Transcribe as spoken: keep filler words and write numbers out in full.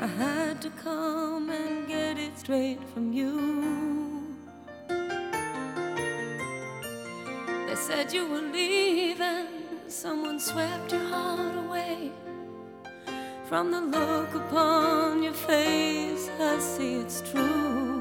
I had to come and get it straight from you. They said you were leaving, someone swept your heart away. From the look upon your face, I see it's true.